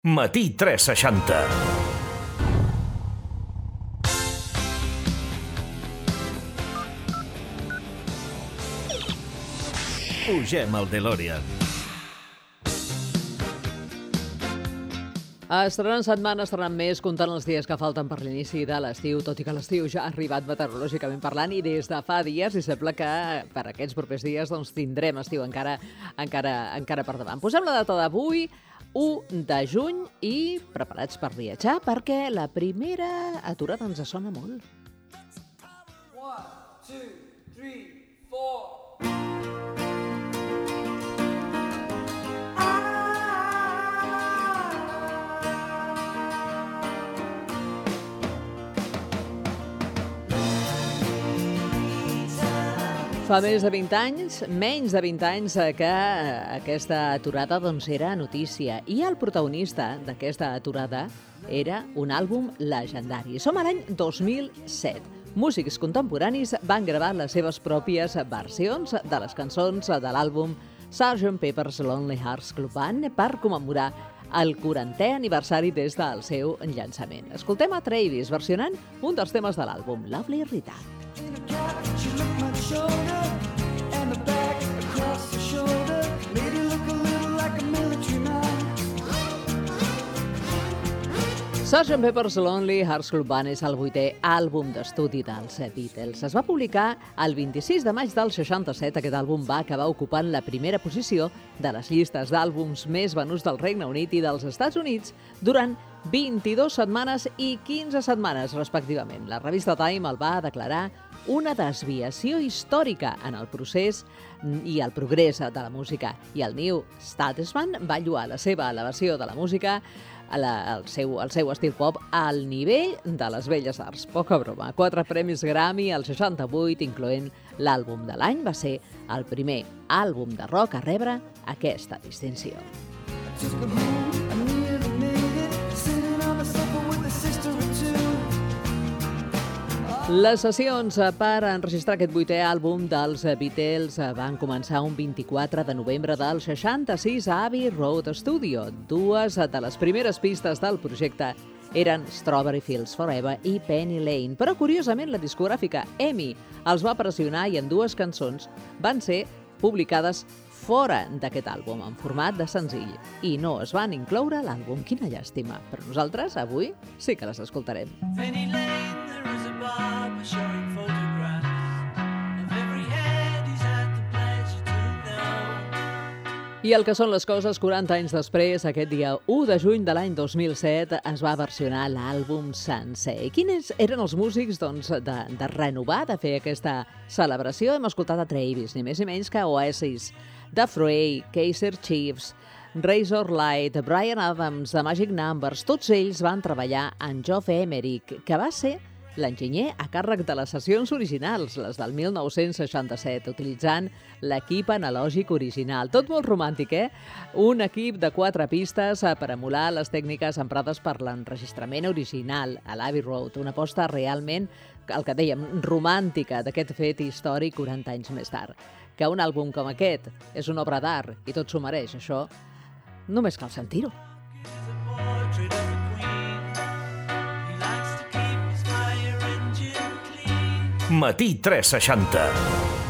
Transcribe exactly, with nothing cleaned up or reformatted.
Matí tres seixanta. Pugem al DeLorean. Estrenant setmana, estrenant mes, comptant els dies que falten per l'inici de l'estiu, tot i que l'estiu ja ha arribat meteorològicament parlant i des de fa dies, i sembla que per aquests propers dies doncs, tindrem estiu encara, encara, encara per davant. Posem la data d'avui, u de juny, i preparats per viatjar, perquè la primera aturada ens sona molt. One, two, three, four. Fa més de vint anys, menys de vint anys, que aquesta aturada doncs, era notícia. I el protagonista d'aquesta aturada era un àlbum legendari. Som a l'any dos mil set. Músics contemporanis van gravar les seves pròpies versions de les cançons de l'àlbum sergeant Pepper's Lonely Hearts Club Band per commemorar el quarantè aniversari des del seu llançament. Escoltem a Travis versionant un dels temes de l'àlbum, Lovely Rita. sergeant Pepper's Lonely Hearts Club Band és el vuitè àlbum d'estudi dels Beatles. Es va publicar el vint-i-sis de maig del seixanta-set. Aquest àlbum va acabar ocupant la primera posició de les llistes d'àlbums més venuts del Regne Unit i dels Estats Units durant vint-i-dues setmanes i quinze setmanes, respectivament. La revista Time el va declarar una desviació històrica en el procés i el progrés de la música. I el New Statesman va lloar la seva elevació de la música, la, el, seu, el seu estil pop, al nivell de les belles arts. Poca broma. Quatre premis Grammy al seixanta-vuit, incloent l'àlbum de l'any, va ser el primer àlbum de rock a rebre aquesta distinció. Les sessions per enregistrar aquest vuitè àlbum dels Beatles van començar un vint-i-quatre de novembre del seixanta-sis a Abbey Road Studio. Dues de les primeres pistes del projecte eren Strawberry Fields Forever i Penny Lane, però curiosament la discogràfica EMI els va pressionar i en dues cançons van ser publicades fora d'aquest àlbum, en format de senzill, i no es van incloure a l'àlbum. Quina llàstima. Però nosaltres, avui, sí que les escoltarem. Penny Lane, there is a barber showing photographs of every head he's had the pleasure to know. I el que són les coses, quaranta anys després, aquest dia u de juny de l'any dos mil set, es va versionar l'àlbum sencer. I quins eren els músics doncs, de, de renovar, de fer aquesta celebració? Hem escoltat a Travis, ni més ni menys que Oasis, The Fray, Kaiser Chiefs, Razorlight, Bryan Adams, The Magic Numbers. Tots ells van treballar en Geoff Emerick, que va ser l'enginyer a càrrec de les sessions originals, les del mil nou-cents seixanta-set, utilitzant l'equip analògic original. Tot molt romàntic, eh? Un equip de quatre pistes per emular les tècniques emprades per l'enregistrament original a l'Abbey Road, una aposta realment, el que dèiem, romàntica d'aquest fet històric quaranta anys més tard. Que un àlbum com aquest és una obra d'art i tot s'ho mereix, això només cal sentir-ho. Matí tres seixanta.